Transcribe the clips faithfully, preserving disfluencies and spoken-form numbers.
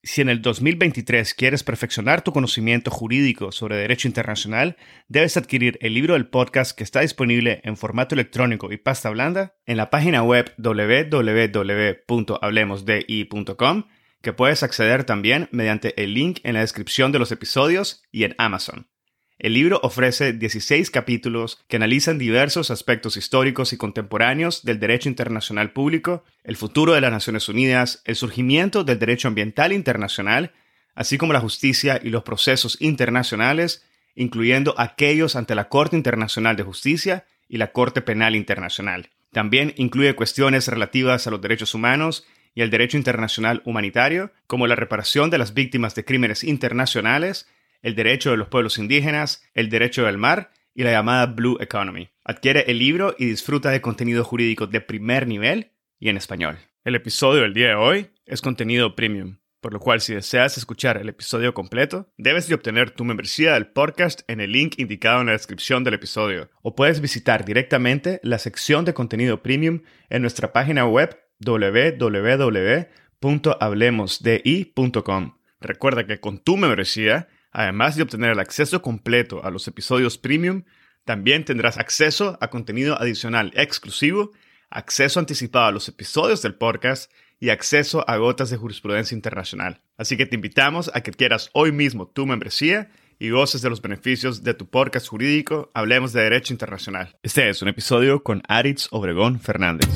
Si en el dos mil veintitrés quieres perfeccionar tu conocimiento jurídico sobre derecho internacional, debes adquirir el libro del podcast que está disponible en formato electrónico y pasta blanda en la página web doble u doble u doble u punto hablemos de i punto com, que puedes acceder también mediante el link en la descripción de los episodios y en Amazon. El libro ofrece dieciséis capítulos que analizan diversos aspectos históricos y contemporáneos del derecho internacional público, el futuro de las Naciones Unidas, el surgimiento del derecho ambiental internacional, así como la justicia y los procesos internacionales, incluyendo aquellos ante la Corte Internacional de Justicia y la Corte Penal Internacional. También incluye cuestiones relativas a los derechos humanos y el derecho internacional humanitario, como la reparación de las víctimas de crímenes internacionales, el derecho de los pueblos indígenas, el derecho del mar y la llamada Blue Economy. Adquiere el libro y disfruta de contenido jurídico de primer nivel y en español. El episodio del día de hoy es contenido premium, por lo cual si deseas escuchar el episodio completo, debes de obtener tu membresía del podcast en el link indicado en la descripción del episodio, o puedes visitar directamente la sección de contenido premium en nuestra página web doble u doble u doble u punto hablemos de i punto com. Recuerda que con tu membresía, además de obtener el acceso completo a los episodios premium, también tendrás acceso a contenido adicional exclusivo, acceso anticipado a los episodios del podcast y acceso a gotas de jurisprudencia internacional. Así que te invitamos a que adquieras hoy mismo tu membresía y goces de los beneficios de tu podcast jurídico Hablemos de Derecho Internacional. Este es un episodio con Aritz Obregón Fernández.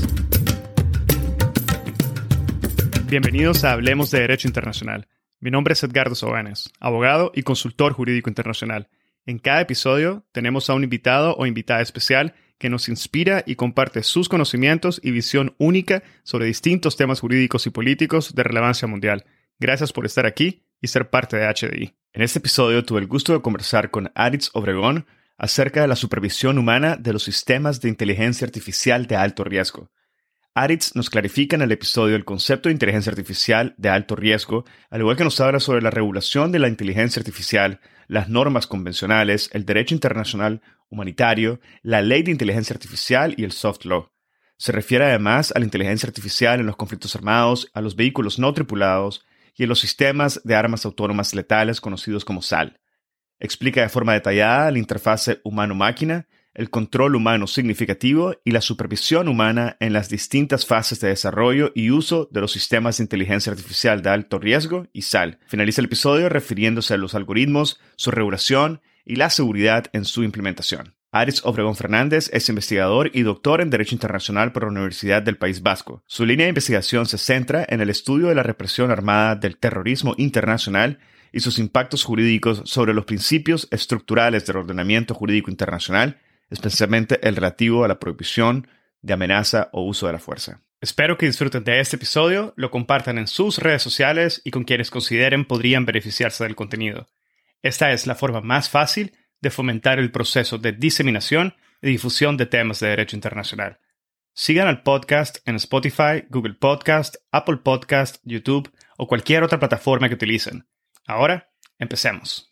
Bienvenidos a Hablemos de Derecho Internacional. Mi nombre es Edgardo Sobanes, abogado y consultor jurídico internacional. En cada episodio tenemos a un invitado o invitada especial que nos inspira y comparte sus conocimientos y visión única sobre distintos temas jurídicos y políticos de relevancia mundial. Gracias por estar aquí y ser parte de H D I. En este episodio tuve el gusto de conversar con Aritz Obregón acerca de la supervisión humana de los sistemas de inteligencia artificial de alto riesgo. Aritz nos clarifica en el episodio el concepto de inteligencia artificial de alto riesgo, al igual que nos habla sobre la regulación de la inteligencia artificial, las normas convencionales, el derecho internacional humanitario, la ley de inteligencia artificial y el soft law. Se refiere además a la inteligencia artificial en los conflictos armados, a los vehículos no tripulados y en los sistemas de armas autónomas letales conocidos como S A L. Explica de forma detallada la interfase humano-máquina, el control humano significativo y la supervisión humana en las distintas fases de desarrollo y uso de los sistemas de inteligencia artificial de alto riesgo y S A L. Finaliza el episodio refiriéndose a los algoritmos, su regulación y la seguridad en su implementación. Aritz Obregón Fernández es investigador y doctor en Derecho Internacional por la Universidad del País Vasco. Su línea de investigación se centra en el estudio de la represión armada del terrorismo internacional y sus impactos jurídicos sobre los principios estructurales del ordenamiento jurídico internacional, especialmente el relativo a la prohibición de amenaza o uso de la fuerza. Espero que disfruten de este episodio, lo compartan en sus redes sociales y con quienes consideren podrían beneficiarse del contenido. Esta es la forma más fácil de fomentar el proceso de diseminación y difusión de temas de derecho internacional. Sigan al podcast en Spotify, Google Podcast, Apple Podcast, YouTube o cualquier otra plataforma que utilicen. Ahora, empecemos.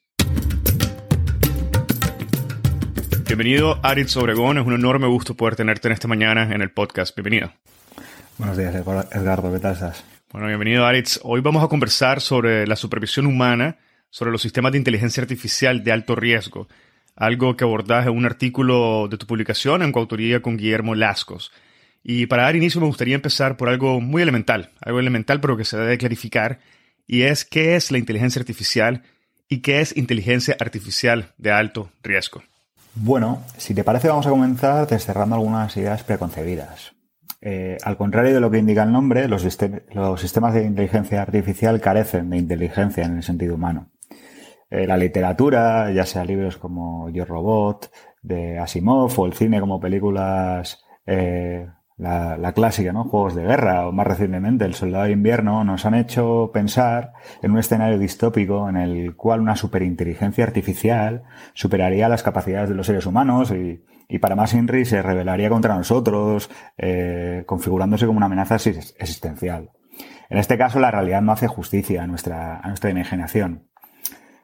Bienvenido, Aritz Obregón. Es un enorme gusto poder tenerte en esta mañana en el podcast. Bienvenido. Buenos días, Edgardo. ¿Qué tal estás? Bueno, bienvenido, Aritz. Hoy vamos a conversar sobre la supervisión humana, sobre los sistemas de inteligencia artificial de alto riesgo, algo que abordás en un artículo de tu publicación en coautoría con Guillermo Lascos. Y para dar inicio me gustaría empezar por algo muy elemental, algo elemental pero que se debe clarificar, y es qué es la inteligencia artificial y qué es inteligencia artificial de alto riesgo. Bueno, si te parece vamos a comenzar desterrando algunas ideas preconcebidas. Eh, al contrario de lo que indica el nombre, los, sistem- los sistemas de inteligencia artificial carecen de inteligencia en el sentido humano. Eh, la literatura, ya sea libros como Yo Robot, de Asimov, o el cine como películas, eh, la, la clásica, ¿no? Juegos de guerra, o más recientemente El Soldado de Invierno, nos han hecho pensar en un escenario distópico en el cual una superinteligencia artificial superaría las capacidades de los seres humanos y, y para más inri se rebelaría contra nosotros, eh, configurándose como una amenaza existencial. En este caso, la realidad no hace justicia a nuestra, a nuestra imaginación.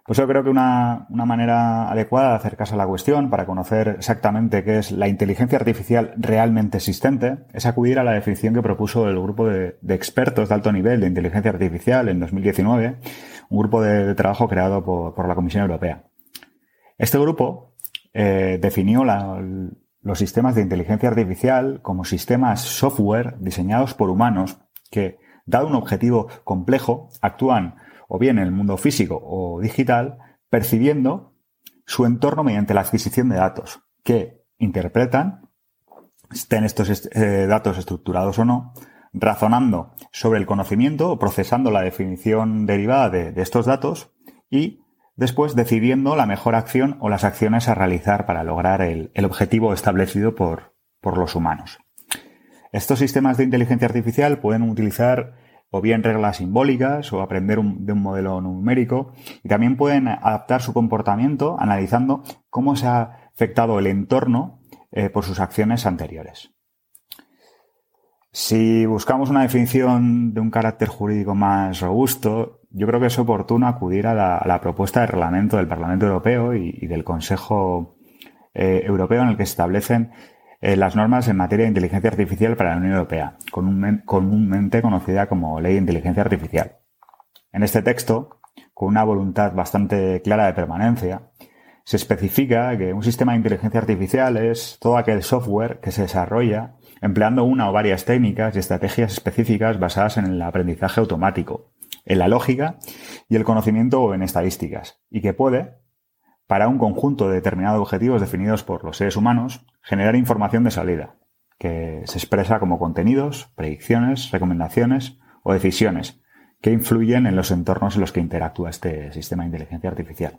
Pues yo creo que una, una manera adecuada de acercarse a la cuestión para conocer exactamente qué es la inteligencia artificial realmente existente es acudir a la definición que propuso el grupo de, de expertos de alto nivel de inteligencia artificial en dos mil diecinueve, un grupo de, de trabajo creado por, por la Comisión Europea. Este grupo eh, definió la, los sistemas de inteligencia artificial como sistemas software diseñados por humanos que, dado un objetivo complejo, actúan o bien en el mundo físico o digital, percibiendo su entorno mediante la adquisición de datos, que interpretan, estén estos eh, datos estructurados o no, razonando sobre el conocimiento o procesando la definición derivada de, de estos datos y después decidiendo la mejor acción o las acciones a realizar para lograr el, el objetivo establecido por, por los humanos. Estos sistemas de inteligencia artificial pueden utilizar o bien reglas simbólicas o aprender un, de un modelo numérico, y también pueden adaptar su comportamiento analizando cómo se ha afectado el entorno eh, por sus acciones anteriores. Si buscamos una definición de un carácter jurídico más robusto, yo creo que es oportuno acudir a la, a la propuesta de reglamento del Parlamento Europeo y, y del Consejo eh, Europeo, en el que se establecen Eh, las normas en materia de inteligencia artificial para la Unión Europea, comúnmente conocida como Ley de Inteligencia Artificial. En este texto, con una voluntad bastante clara de permanencia, se especifica que un sistema de inteligencia artificial es todo aquel software que se desarrolla empleando una o varias técnicas y estrategias específicas basadas en el aprendizaje automático, en la lógica y el conocimiento o en estadísticas, y que puede, para un conjunto de determinados objetivos definidos por los seres humanos, generar información de salida, que se expresa como contenidos, predicciones, recomendaciones o decisiones que influyen en los entornos en los que interactúa este sistema de inteligencia artificial.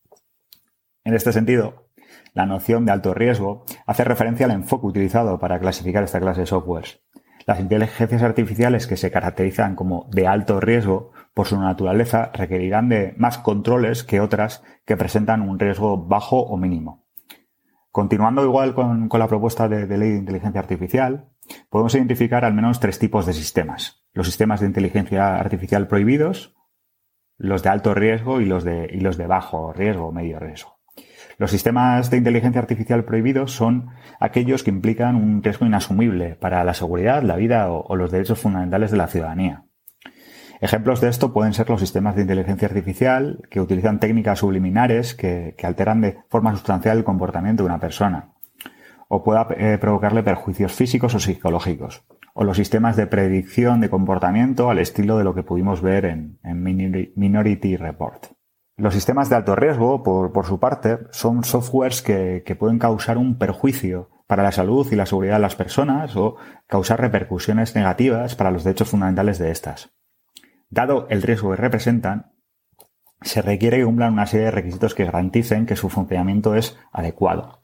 En este sentido, la noción de alto riesgo hace referencia al enfoque utilizado para clasificar esta clase de softwares. Las inteligencias artificiales que se caracterizan como de alto riesgo por su naturaleza requerirán de más controles que otras que presentan un riesgo bajo o mínimo. Continuando igual con, con la propuesta de, de ley de inteligencia artificial, podemos identificar al menos tres tipos de sistemas. Los sistemas de inteligencia artificial prohibidos, los de alto riesgo y los de, y los de bajo riesgo o medio riesgo. Los sistemas de inteligencia artificial prohibidos son aquellos que implican un riesgo inasumible para la seguridad, la vida o, o los derechos fundamentales de la ciudadanía. Ejemplos de esto pueden ser los sistemas de inteligencia artificial que utilizan técnicas subliminares que, que alteran de forma sustancial el comportamiento de una persona o pueda eh, provocarle perjuicios físicos o psicológicos, o los sistemas de predicción de comportamiento al estilo de lo que pudimos ver en, en Minority Report. Los sistemas de alto riesgo, por, por su parte, son softwares que, que pueden causar un perjuicio para la salud y la seguridad de las personas o causar repercusiones negativas para los derechos fundamentales de estas. Dado el riesgo que representan, se requiere que cumplan una serie de requisitos que garanticen que su funcionamiento es adecuado.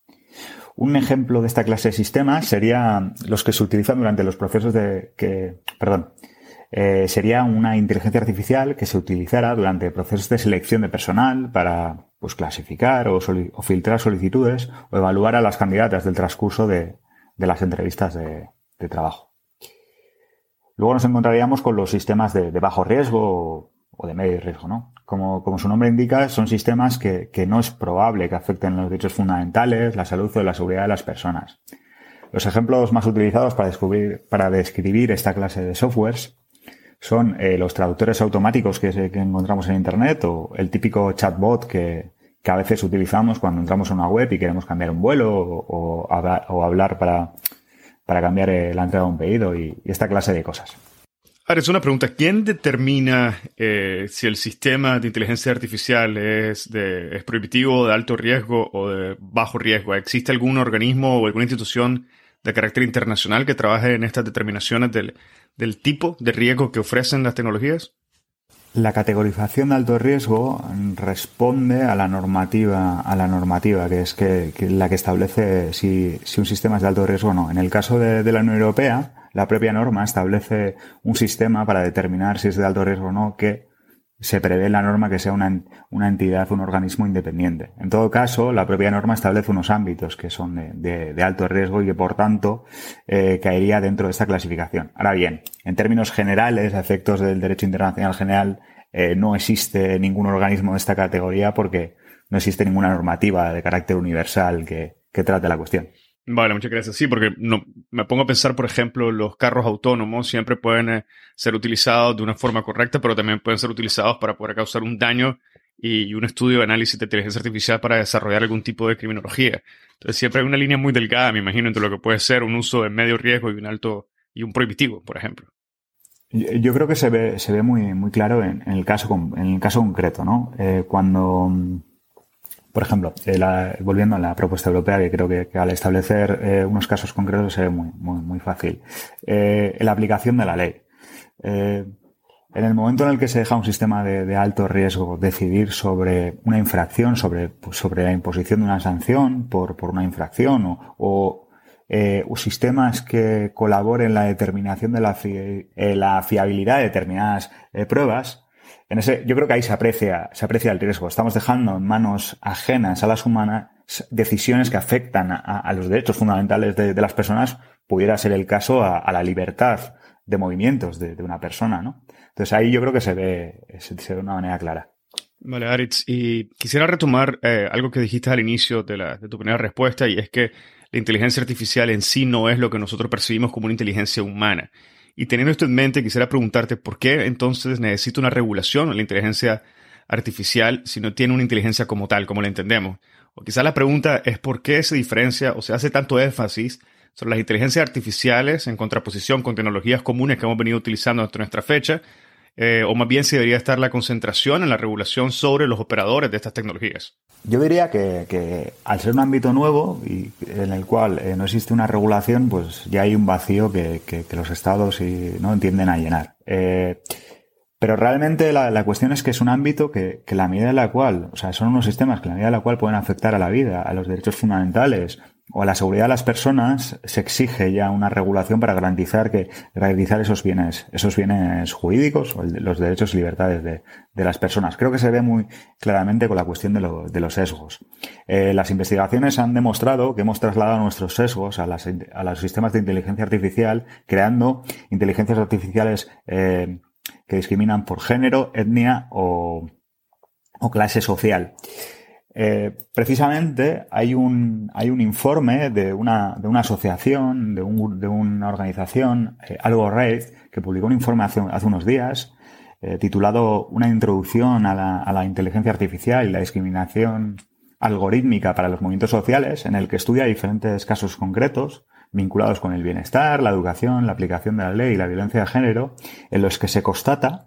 Un ejemplo de esta clase de sistemas sería los que se utilizan durante los procesos de que, perdón, eh, sería una inteligencia artificial que se utilizara durante procesos de selección de personal para, pues, clasificar o, soli- o filtrar solicitudes o evaluar a las candidatas del transcurso de, de las entrevistas de, de trabajo. Luego nos encontraríamos con los sistemas de, de bajo riesgo o, o de medio riesgo, ¿no? Como, como su nombre indica, son sistemas que, que no es probable que afecten los derechos fundamentales, la salud o la seguridad de las personas. Los ejemplos más utilizados para descubrir, para describir esta clase de softwares son eh, los traductores automáticos que, se, que encontramos en Internet o el típico chatbot que, que a veces utilizamos cuando entramos a una web y queremos cambiar un vuelo o, o, hablar, o hablar para, para cambiar eh, la entrega de un pedido y, y esta clase de cosas. Ahora, es una pregunta. ¿Quién determina eh, si el sistema de inteligencia artificial es, de, es prohibitivo, de alto riesgo o de bajo riesgo? ¿Existe algún organismo o alguna institución de carácter internacional que trabaje en estas determinaciones del, del tipo de riesgo que ofrecen las tecnologías? La categorización de alto riesgo responde a la normativa, a la normativa que es que, que la que establece si, si un sistema es de alto riesgo o no. En el caso de, de la Unión Europea, la propia norma establece un sistema para determinar si es de alto riesgo o no, que se prevé en la norma que sea una, una entidad, un organismo independiente. En todo caso, la propia norma establece unos ámbitos que son de, de, de alto riesgo y que, por tanto, eh, caería dentro de esta clasificación. Ahora bien, en términos generales, a efectos del derecho internacional general, eh, no existe ningún organismo de esta categoría porque no existe ninguna normativa de carácter universal que, que trate la cuestión. Vale, muchas gracias. Sí, porque no, me pongo a pensar, por ejemplo, los carros autónomos siempre pueden eh, ser utilizados de una forma correcta, pero también pueden ser utilizados para poder causar un daño y, y un estudio de análisis de inteligencia artificial para desarrollar algún tipo de criminología. Entonces siempre hay una línea muy delgada, me imagino, entre lo que puede ser un uso de medio riesgo y un alto y un prohibitivo, por ejemplo. Yo creo que se ve, se ve muy, muy claro en, en el caso, en el caso concreto, ¿no? Eh, cuando, por ejemplo, eh, la, volviendo a la propuesta europea, que creo que, que al establecer eh, unos casos concretos se ve muy, muy, muy fácil. Eh, la aplicación de la ley. Eh, en el momento en el que se deja a un sistema de, de alto riesgo decidir sobre una infracción, sobre, pues, sobre la imposición de una sanción por, por una infracción o, o Eh, sistemas que colaboren en la determinación de la, fi eh, la fiabilidad de determinadas eh, pruebas, en ese, yo creo que ahí se aprecia, se aprecia el riesgo. Estamos dejando en manos ajenas a las humanas decisiones que afectan a, a los derechos fundamentales de, de las personas, pudiera ser el caso a, a la libertad de movimientos de, de una persona, ¿no? Entonces ahí yo creo que se ve, se, se ve de una manera clara. Vale, Aritz, y quisiera retomar eh, algo que dijiste al inicio de, la, de tu primera respuesta, y es que la inteligencia artificial en sí no es lo que nosotros percibimos como una inteligencia humana. Y teniendo esto en mente, quisiera preguntarte por qué entonces necesita una regulación a la inteligencia artificial si no tiene una inteligencia como tal, como la entendemos. O quizás la pregunta es por qué se diferencia o se hace tanto énfasis sobre las inteligencias artificiales en contraposición con tecnologías comunes que hemos venido utilizando hasta nuestra fecha, eh, o más bien si debería estar la concentración en la regulación sobre los operadores de estas tecnologías. Yo diría que, que al ser un ámbito nuevo y en el cual eh, no existe una regulación, pues ya hay un vacío que, que, que los estados y, no entienden a llenar. Eh, pero realmente la, la cuestión es que es un ámbito que, que la medida en la cual, o sea, son unos sistemas que la medida en la cual pueden afectar a la vida, a los derechos fundamentales o a la seguridad de las personas, se exige ya una regulación para garantizar que garantizar esos bienes, esos bienes jurídicos o el, los derechos y libertades de, de las personas. Creo que se ve muy claramente con la cuestión de, lo, de los sesgos. Eh, las investigaciones han demostrado que hemos trasladado nuestros sesgos a, las, a los sistemas de inteligencia artificial, creando inteligencias artificiales eh, que discriminan por género, etnia o, o clase social. Eh, precisamente hay un hay un informe de una de una asociación, de un de una organización, eh, Algorand, que publicó un informe hace, hace unos días eh, titulado Una introducción a la, a la inteligencia artificial y la discriminación algorítmica para los movimientos sociales, en el que estudia diferentes casos concretos vinculados con el bienestar, la educación, la aplicación de la ley y la violencia de género, en los que se constata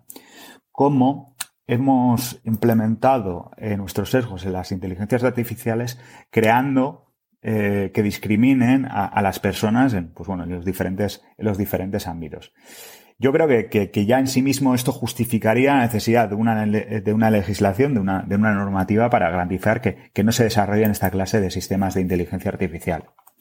cómo hemos implementado eh, nuestros sesgos en las inteligencias artificiales, creando eh, que discriminen a, a las personas en, pues bueno, en los diferentes, en los diferentes ámbitos. Yo creo que, que, que ya en sí mismo esto justificaría la necesidad de una, de una legislación, de una, de una normativa para garantizar que, que no se desarrollen esta clase de sistemas de inteligencia artificial.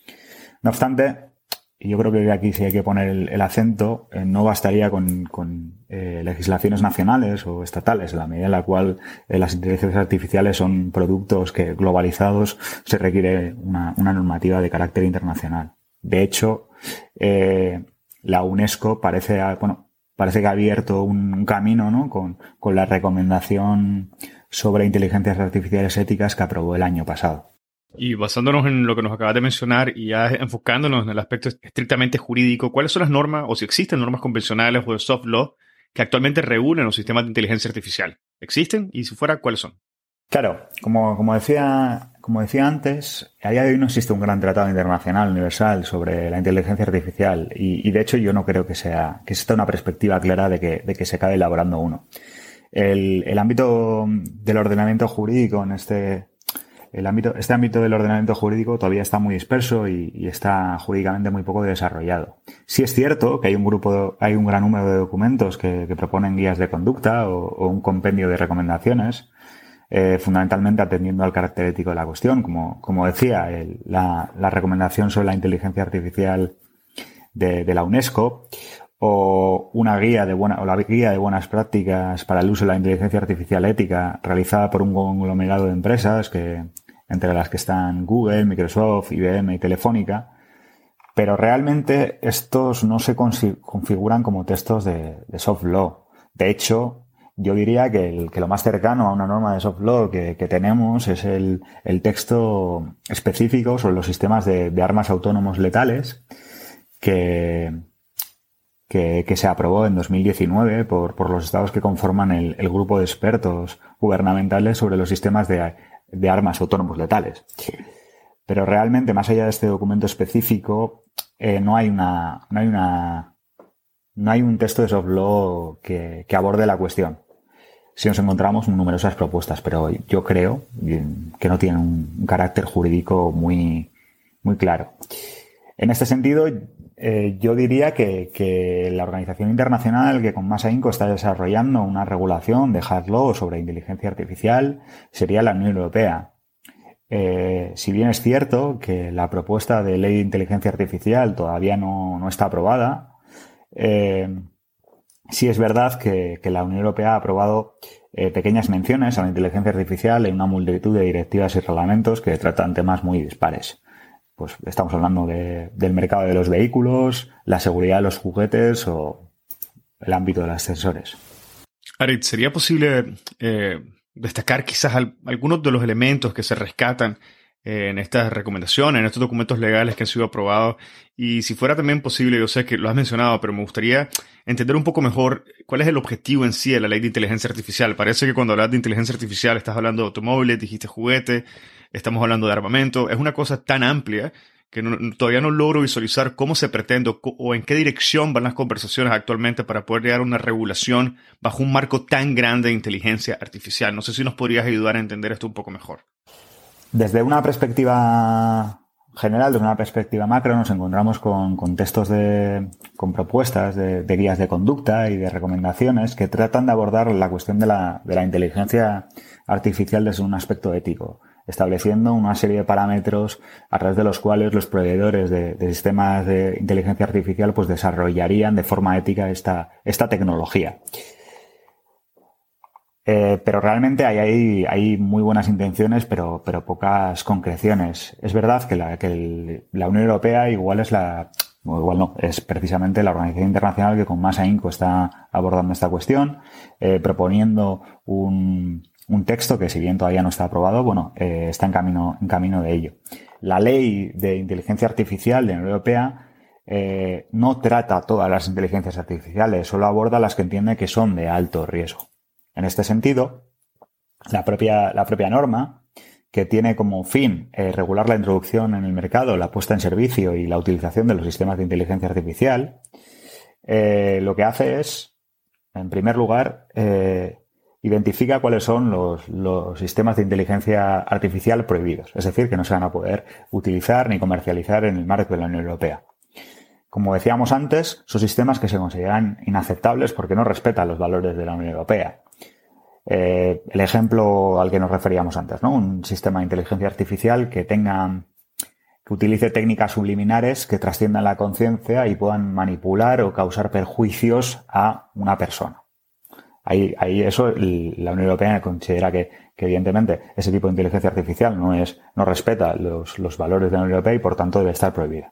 No obstante, y yo creo que aquí sí hay que poner el, el acento, eh, no bastaría con, con eh, legislaciones nacionales o estatales, en la medida en la cual eh, las inteligencias artificiales son productos que globalizados se requiere una, una normativa de carácter internacional. De hecho, eh, la UNESCO parece, bueno, parece que ha abierto un, un camino, ¿no? Con, con la recomendación sobre inteligencias artificiales éticas que aprobó el año pasado. Y basándonos en lo que nos acabas de mencionar y ya enfocándonos en el aspecto estrictamente jurídico, ¿cuáles son las normas o si existen normas convencionales o de soft law que actualmente regulen los sistemas de inteligencia artificial? ¿Existen? Y si fuera, ¿cuáles son? Claro, como, como decía, como decía antes, a día de hoy no existe un gran tratado internacional universal sobre la inteligencia artificial y, y de hecho yo no creo que sea, que exista una perspectiva clara de que, de que se acabe elaborando uno. El, el ámbito del ordenamiento jurídico en este El ámbito, este ámbito del ordenamiento jurídico todavía está muy disperso y, y está jurídicamente muy poco desarrollado. Sí es cierto que hay un grupo, de, hay un gran número de documentos que, que proponen guías de conducta o, o un compendio de recomendaciones, eh, fundamentalmente atendiendo al carácter ético de la cuestión. Como, como decía, el, la, la recomendación sobre la inteligencia artificial de, de la UNESCO, o una guía de buena, o la guía de buenas prácticas para el uso de la inteligencia artificial ética realizada por un conglomerado de empresas que, entre las que están Google, Microsoft, I B M y Telefónica, pero realmente estos no se configuran como textos de, de soft law. De hecho, yo diría que, el, que lo más cercano a una norma de soft law que, que tenemos es el, el texto específico sobre los sistemas de, de armas autónomos letales que, que, que se aprobó en dos mil diecinueve por, por los estados que conforman el, el grupo de expertos gubernamentales sobre los sistemas de, de armas autónomos letales. Pero realmente, más allá de este documento específico, eh, no hay una, no hay una, no hay un texto de soft law que, que aborde la cuestión. Sí nos encontramos numerosas propuestas, pero yo creo que no tienen un, un carácter jurídico muy, muy claro. En este sentido, eh, yo diría que, que la organización internacional que con más ahínco está desarrollando una regulación de hard law sobre inteligencia artificial sería la Unión Europea. Eh, si bien es cierto que la propuesta de ley de inteligencia artificial todavía no, no está aprobada, eh, sí es verdad que, que la Unión Europea ha aprobado eh, pequeñas menciones a la inteligencia artificial en una multitud de directivas y reglamentos que tratan temas muy dispares. Pues estamos hablando de, del mercado de los vehículos, la seguridad de los juguetes o el ámbito de los sensores. Arit, ¿sería posible eh, destacar quizás al, algunos de los elementos que se rescatan eh, en estas recomendaciones, en estos documentos legales que han sido aprobados? Y si fuera también posible, yo sé que lo has mencionado, pero me gustaría entender un poco mejor cuál es el objetivo en sí de la ley de inteligencia artificial. Parece que cuando hablas de inteligencia artificial estás hablando de automóviles, dijiste juguete, estamos hablando de armamento. Es una cosa tan amplia que no, todavía no logro visualizar cómo se pretende o, o en qué dirección van las conversaciones actualmente para poder llegar a una regulación bajo un marco tan grande de inteligencia artificial. No sé si nos podrías ayudar a entender esto un poco mejor. Desde una perspectiva general, desde una perspectiva macro, nos encontramos con, con textos de, con propuestas de, de guías de conducta y de recomendaciones que tratan de abordar la cuestión de la, de la inteligencia artificial desde un aspecto ético, estableciendo una serie de parámetros a través de los cuales los proveedores de, de sistemas de inteligencia artificial pues desarrollarían de forma ética esta, esta tecnología. Eh, pero realmente hay, hay, hay muy buenas intenciones, pero, pero pocas concreciones. Es verdad que la, que el, la Unión Europea igual es la, o igual no, es precisamente la organización internacional que con más ahínco está abordando esta cuestión, eh, proponiendo un, un texto que, si bien todavía no está aprobado, bueno, eh, está en camino, en camino de ello. La ley de inteligencia artificial de la Unión Europea eh, no trata todas las inteligencias artificiales, solo aborda las que entiende que son de alto riesgo. En este sentido, la propia, la propia norma, que tiene como fin eh, regular la introducción en el mercado, la puesta en servicio y la utilización de los sistemas de inteligencia artificial, eh, lo que hace es, en primer lugar, eh, identifica cuáles son los, los sistemas de inteligencia artificial prohibidos, es decir, que no se van a poder utilizar ni comercializar en el marco de la Unión Europea. Como decíamos antes, son sistemas que se consideran inaceptables porque no respetan los valores de la Unión Europea. Eh, el ejemplo al que nos referíamos antes, ¿no? Un sistema de inteligencia artificial que tenga, que utilice técnicas subliminares que trasciendan la conciencia y puedan manipular o causar perjuicios a una persona. Ahí, ahí eso, la Unión Europea considera que, que evidentemente ese tipo de inteligencia artificial no es, no respeta los, los valores de la Unión Europea y por tanto debe estar prohibida.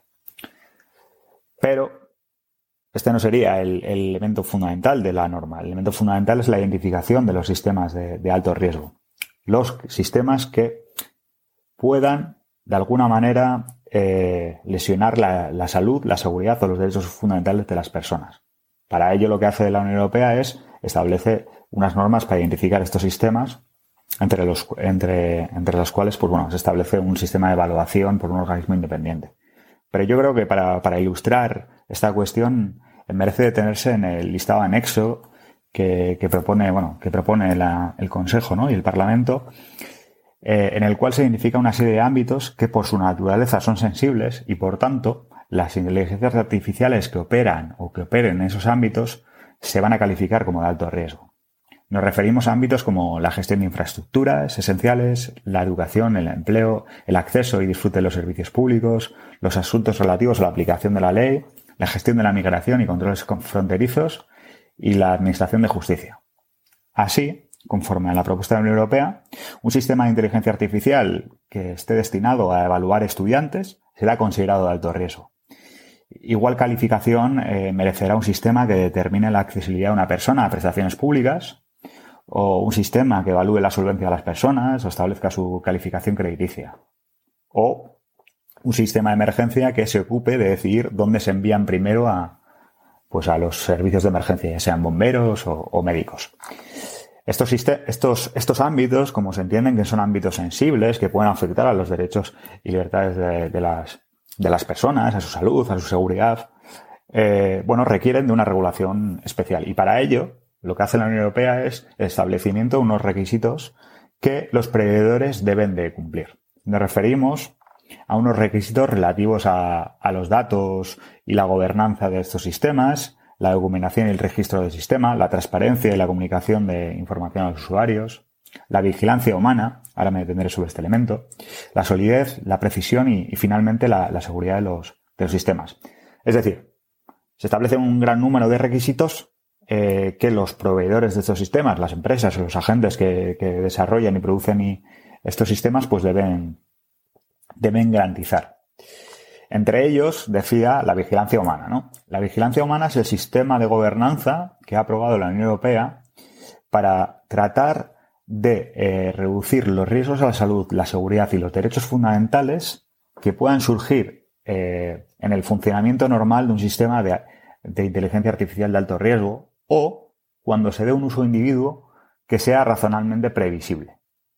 Pero este no sería el, el elemento fundamental de la norma. El elemento fundamental es la identificación de los sistemas de, de alto riesgo. Los sistemas que puedan, de alguna manera, eh, lesionar la, la salud, la seguridad o los derechos fundamentales de las personas. Para ello, lo que hace la Unión Europea es establece unas normas para identificar estos sistemas, entre los, entre, entre los cuales pues, bueno, se establece un sistema de evaluación por un organismo independiente. Pero yo creo que para, para ilustrar esta cuestión merece detenerse en el listado anexo que, que propone, bueno, que propone la, el Consejo, ¿no? y el Parlamento, eh, en el cual se identifica una serie de ámbitos que por su naturaleza son sensibles y por tanto las inteligencias artificiales que operan o que operen en esos ámbitos se van a calificar como de alto riesgo. Nos referimos a ámbitos como la gestión de infraestructuras esenciales, la educación, el empleo, el acceso y disfrute de los servicios públicos, los asuntos relativos a la aplicación de la ley, la gestión de la migración y controles fronterizos y la administración de justicia. Así, conforme a la propuesta de la Unión Europea, un sistema de inteligencia artificial que esté destinado a evaluar estudiantes será considerado de alto riesgo. Igual calificación eh, merecerá un sistema que determine la accesibilidad de una persona a prestaciones públicas o un sistema que evalúe la solvencia de las personas o establezca su calificación crediticia, o un sistema de emergencia que se ocupe de decidir dónde se envían primero a, pues a los servicios de emergencia, ya sean bomberos o, o médicos. Estos, estos, estos ámbitos, como se entienden, que son ámbitos sensibles, que pueden afectar a los derechos y libertades de, de, las, de las personas, a su salud, a su seguridad, eh, bueno, requieren de una regulación especial. Y para ello, lo que hace la Unión Europea es el establecimiento de unos requisitos que los proveedores deben de cumplir. Nos referimos a unos requisitos relativos a, a los datos y la gobernanza de estos sistemas, la documentación y el registro del sistema, la transparencia y la comunicación de información a los usuarios, la vigilancia humana, ahora me detendré sobre este elemento, la solidez, la precisión y, y finalmente la, la seguridad de los, de los sistemas. Es decir, se establece un gran número de requisitos eh, que los proveedores de estos sistemas, las empresas o los agentes que, que desarrollan y producen y estos sistemas, pues deben, deben garantizar. Entre ellos, decía, la vigilancia humana, ¿no? La vigilancia humana es el sistema de gobernanza que ha aprobado la Unión Europea para tratar de eh, reducir los riesgos a la salud, la seguridad y los derechos fundamentales que puedan surgir eh, en el funcionamiento normal de un sistema de, de inteligencia artificial de alto riesgo o cuando se dé un uso individuo que sea razonablemente previsible.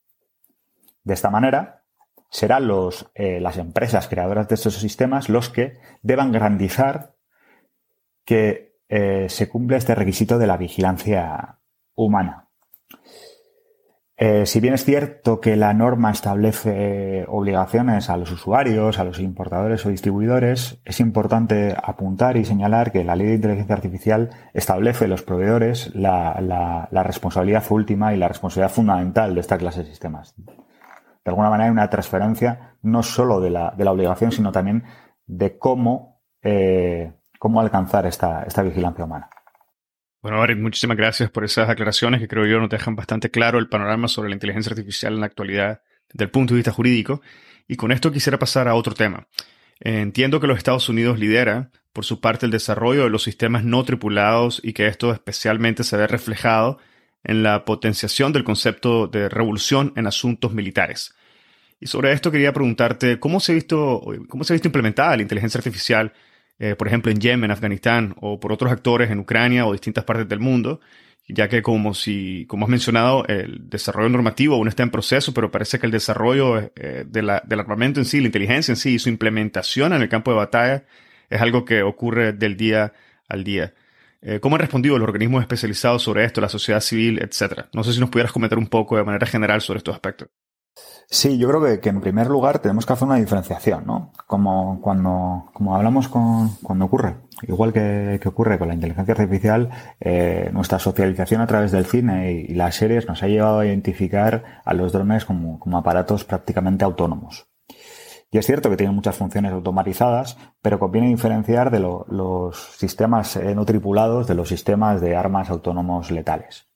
De esta manera, serán los, eh, las empresas creadoras de estos sistemas los que deban garantizar que eh, se cumple este requisito de la vigilancia humana. Eh, si bien es cierto que la norma establece obligaciones a los usuarios, a los importadores o distribuidores, es importante apuntar y señalar que la Ley de Inteligencia Artificial establece a los proveedores la, la, la responsabilidad última y la responsabilidad fundamental de esta clase de sistemas. De alguna manera hay una transferencia no solo de la, de la obligación, sino también de cómo, eh, cómo alcanzar esta, esta vigilancia humana. Bueno, Arik, muchísimas gracias por esas aclaraciones que creo yo nos dejan bastante claro el panorama sobre la inteligencia artificial en la actualidad desde el punto de vista jurídico. Y con esto quisiera pasar a otro tema. Eh, entiendo que los Estados Unidos lidera, por su parte, el desarrollo de los sistemas no tripulados y que esto especialmente se ve reflejado en la potenciación del concepto de revolución en asuntos militares. Y sobre esto quería preguntarte, ¿cómo se ha visto, cómo se ha visto implementada la inteligencia artificial, eh, por ejemplo, en Yemen, Afganistán, o por otros actores en Ucrania o distintas partes del mundo? Ya que, como, si, como has mencionado, el desarrollo normativo aún está en proceso, pero parece que el desarrollo eh, de la, del armamento en sí, la inteligencia en sí y su implementación en el campo de batalla es algo que ocurre del día al día. ¿Cómo han respondido los organismos especializados sobre esto, la sociedad civil, etcétera? No sé si nos pudieras comentar un poco de manera general sobre estos aspectos. Sí, yo creo que, que en primer lugar tenemos que hacer una diferenciación, ¿no? Como cuando, como hablamos con, cuando ocurre, igual que, que ocurre con la inteligencia artificial, eh, nuestra socialización a través del cine y, y las series nos ha llevado a identificar a los drones como, como aparatos prácticamente autónomos. Y es cierto que tienen muchas funciones automatizadas, pero conviene diferenciar de lo, los sistemas eh, no tripulados de los sistemas de armas autónomos letales.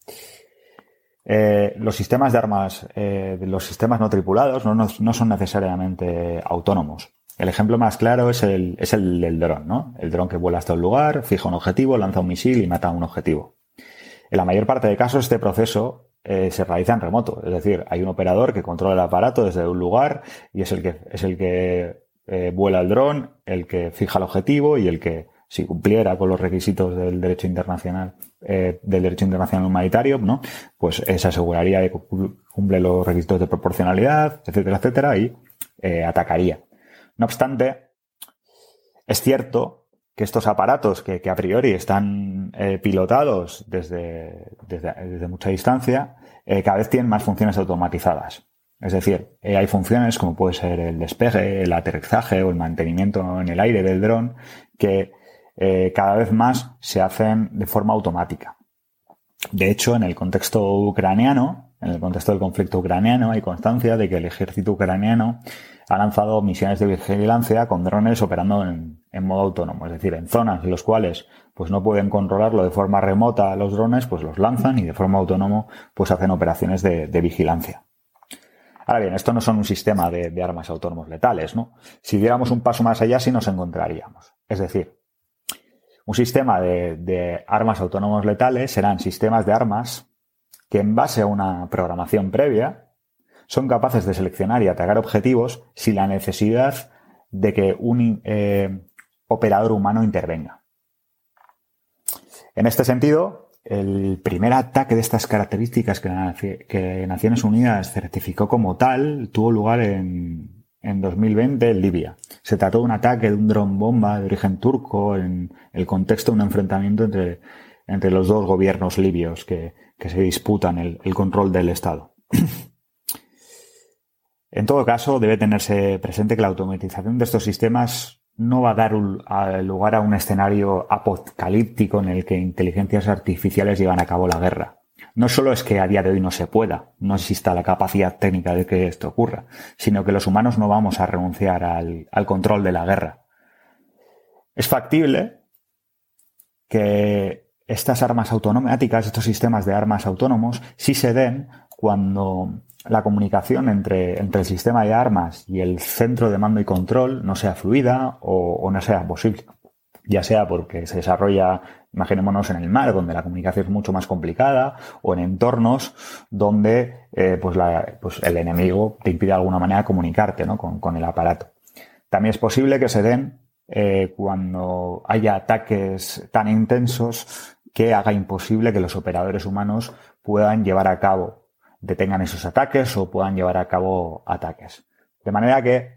Eh, los sistemas de armas, eh, de los sistemas no tripulados no, no, no son necesariamente autónomos. El ejemplo más claro es el, es el del dron, ¿no? El dron que vuela hasta un lugar, fija un objetivo, lanza un misil y mata a un objetivo. En la mayor parte de casos este proceso Eh, se realiza en remoto, es decir, hay un operador que controla el aparato desde un lugar y es el que es el que eh, vuela el dron, el que fija el objetivo y el que, si cumpliera con los requisitos del derecho internacional, eh, del derecho internacional humanitario, ¿no? Pues eh, se aseguraría de que cumple los requisitos de proporcionalidad, etcétera, etcétera, y eh, atacaría. No obstante, es cierto que estos aparatos que, que a priori están eh, pilotados desde, desde, desde mucha distancia, eh, cada vez tienen más funciones automatizadas. Es decir, eh, hay funciones como puede ser el despegue, el aterrizaje o el mantenimiento en el aire del dron que eh, cada vez más se hacen de forma automática. De hecho, en el contexto ucraniano, en el contexto del conflicto ucraniano, hay constancia de que el ejército ucraniano ha lanzado misiones de vigilancia con drones operando en, en modo autónomo. Es decir, en zonas en las cuales pues no pueden controlarlo de forma remota los drones, pues los lanzan y de forma autónoma pues hacen operaciones de, de vigilancia. Ahora bien, esto no son un sistema de, de armas autónomos letales, ¿no? Si diéramos un paso más allá, sí nos encontraríamos. Es decir, un sistema de, de armas autónomos letales serán sistemas de armas que en base a una programación previa son capaces de seleccionar y atacar objetivos sin la necesidad de que un eh, operador humano intervenga. En este sentido, el primer ataque de estas características que, que Naciones Unidas certificó como tal tuvo lugar en, en dos mil veinte en Libia. Se trató de un ataque de un dron bomba de origen turco en el contexto de un enfrentamiento entre, entre los dos gobiernos libios que, que se disputan el, el control del Estado. En todo caso, debe tenerse presente que la automatización de estos sistemas no va a dar un, a lugar a un escenario apocalíptico en el que inteligencias artificiales llevan a cabo la guerra. No solo es que a día de hoy no se pueda, no exista la capacidad técnica de que esto ocurra, sino que los humanos no vamos a renunciar al, al control de la guerra. Es factible que estas armas automáticas, estos sistemas de armas autónomos, sí se den cuando la comunicación entre, entre el sistema de armas y el centro de mando y control no sea fluida o, o no sea posible. Ya sea porque se desarrolla, imaginémonos, en el mar, donde la comunicación es mucho más complicada, o en entornos donde eh, pues la, pues el enemigo te impide de alguna manera comunicarte, ¿no? con, con el aparato. También es posible que se den eh, cuando haya ataques tan intensos que haga imposible que los operadores humanos puedan llevar a cabo detengan esos ataques o puedan llevar a cabo ataques. De manera que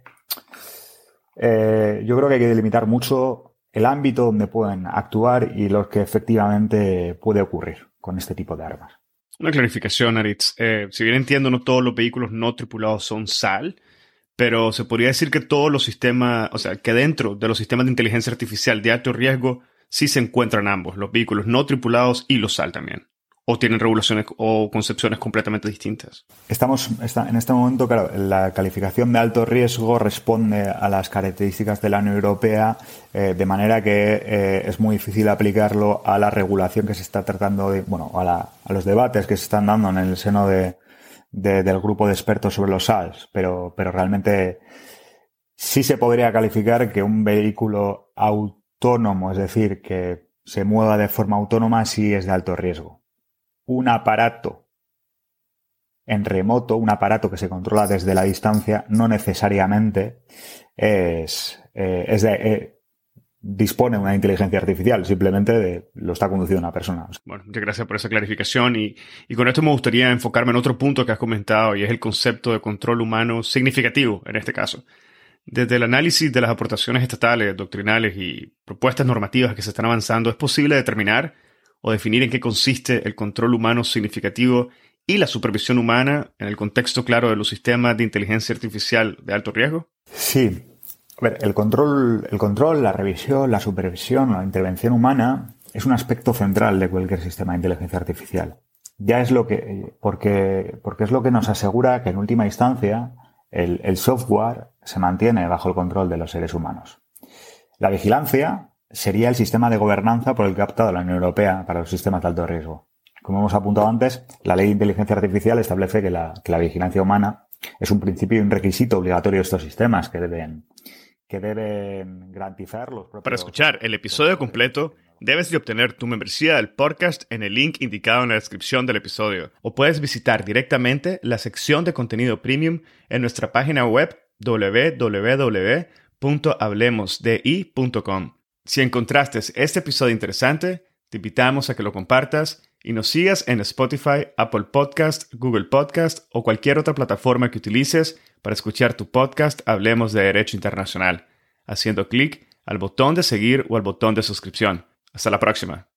eh, yo creo que hay que delimitar mucho el ámbito donde pueden actuar y lo que efectivamente puede ocurrir con este tipo de armas. Una clarificación, Aritz. Eh, si bien entiendo, no todos los vehículos no tripulados son S A L, pero se podría decir que todos los sistemas, o sea, que dentro de los sistemas de inteligencia artificial de alto riesgo sí se encuentran ambos, los vehículos no tripulados y los S A L también. ¿O tienen regulaciones o concepciones completamente distintas? Estamos está, en este momento, claro, la calificación de alto riesgo responde a las características de la Unión Europea, eh, de manera que eh, es muy difícil aplicarlo a la regulación que se está tratando de, bueno, a, la, a los debates que se están dando en el seno de, de, del grupo de expertos sobre los S A Ls, pero, pero realmente sí se podría calificar que un vehículo autónomo, es decir, que se mueva de forma autónoma, sí es de alto riesgo. Un aparato en remoto, un aparato que se controla desde la distancia, no necesariamente es, eh, es de, eh, dispone de una inteligencia artificial, simplemente de, lo está conduciendo una persona. Bueno, muchas gracias por esa clarificación y, y con esto me gustaría enfocarme en otro punto que has comentado y es el concepto de control humano significativo en este caso. Desde el análisis de las aportaciones estatales, doctrinales y propuestas normativas que se están avanzando, ¿es posible determinar o definir en qué consiste el control humano significativo y la supervisión humana en el contexto claro de los sistemas de inteligencia artificial de alto riesgo? Sí. A ver, el control, el control, la revisión, la supervisión, la intervención humana es un aspecto central de cualquier sistema de inteligencia artificial. Ya es lo que, porque, porque es lo que nos asegura que en última instancia el, el software se mantiene bajo el control de los seres humanos. La vigilancia sería el sistema de gobernanza por el que ha optado la Unión Europea para los sistemas de alto riesgo. Como hemos apuntado antes, la Ley de Inteligencia Artificial establece que la, que la vigilancia humana es un principio y un requisito obligatorio de estos sistemas que deben, que deben garantizar los propios... Para escuchar el episodio completo, debes de obtener tu membresía del podcast en el link indicado en la descripción del episodio. O puedes visitar directamente la sección de contenido premium en nuestra página web doble u doble u doble u punto hablemos d i punto com. Si encontraste este episodio interesante, te invitamos a que lo compartas y nos sigas en Spotify, Apple Podcast, Google Podcast o cualquier otra plataforma que utilices para escuchar tu podcast Hablemos de Derecho Internacional, haciendo clic al botón de seguir o al botón de suscripción. Hasta la próxima.